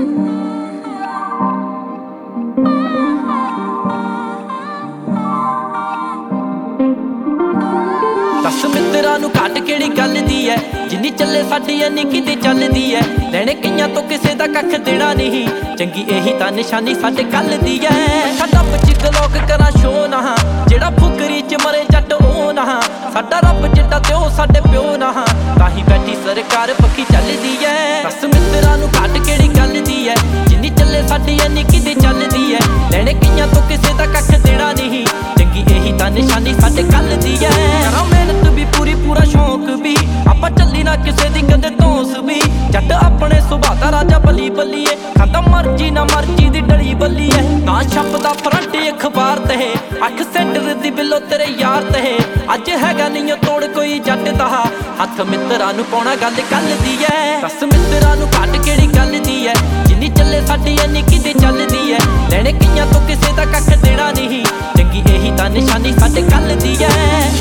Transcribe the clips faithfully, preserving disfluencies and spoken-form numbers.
दस मित्रा नू घट केड़ी गल दी है, जिन्नी चले साडी इन्नी किते चलदी है। लैणे कईयां तो किसे दा कख देना नहीं, चंगी यही तां निशानी साडे कल दी है। साडा बचिक लोक करा शो ना, जेड़ा फुकरी च मरे जट ओ ना। साडा रब जिड्डा ते ओ साडे प्यो ना, ताही बैठी सरकार पक्की चलदी है। दस मित्रा नू घट केड़ी गल दी है, जिन्नी चले साडी इन्नी किते चलदी है। लैणे कईयां तो किसे दा कख देना नहीं, चंगी यही तां निशानी साडे कल दी है। मेहनत भी पूरी पूरा शौक भी, आपां चली ना किसे दी कदे धौंस भी। जट अपने सुभाऽ दा राजा बली बलीए, खांदा मर्जी ना मर्जी दी डली बली है। ना छपदा फ्रंट अखबार ते, अख सेंटर दी बिलो तेरे यार ते। अज हैगा नहीं तोड़ कोई जट दा, हथ मित्रा नू पाउणा गल कल दी है। दस मित्रा नू घट केड़ी गल दी है, जिन्नी चले साडी इन्नी किते चलदी है। लैणे कईयां तो किसे दा कख देना नहीं, चंगी यही तां निशानी साडे कल दी है।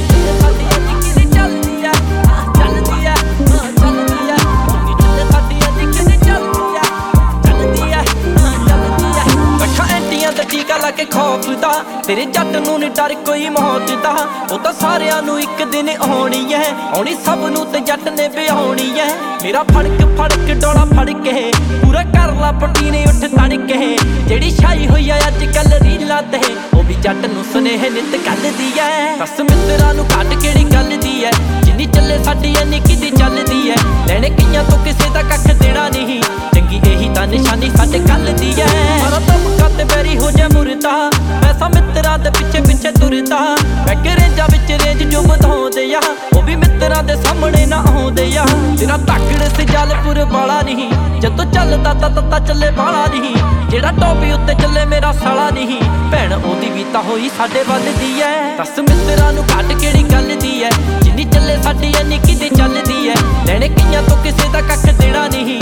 टीका ला के खौफ दा, तेरे जट नू नी डर कोई मौत दा। ओ तां सारियां नू इक दिन आउणी है, आउणी सब नू ते जट ने ब्याहुणी है। मेरा फड़क फड़क डोला फड़के, पूरा कर ला पटीने उठ तड़के। जेड़ी छाई होई है अज कल रीलां ते, ओ भी जट नू सुनेह नित गल दी है। दस मित्रा नू घट केड़ी गल दी है, जिन्नी चले साडी इन्नी किते चलदी है। लैणे कईयां तो किसे दा कख देना नहीं, चंगी यही तां निशानी साडे कल दी है। बैरी हो जाए मुरदा, पैसा मित्रा दे पिछे पिछे तुरदा। बैक रेंजा विच रेंज जो बधाउंदे आ, ओ भी मित्रा दे सामने ना आउंदे आ। तेरा ताकड़ सिजालपुर वाला नहीं, जदों चलदा तां तत्ता चले वाला नहीं। जेड़ा टॉपी उत्ते चले मेरा साला नहीं, भैण ओदी भी तां होई साडे वल दी है। दस मित्रा नू घट केड़ी गल दी है, जिन्नी चले साडी इन्नी किते चलदी है। लैणे कईयां तो किसे दा कख देना नहीं,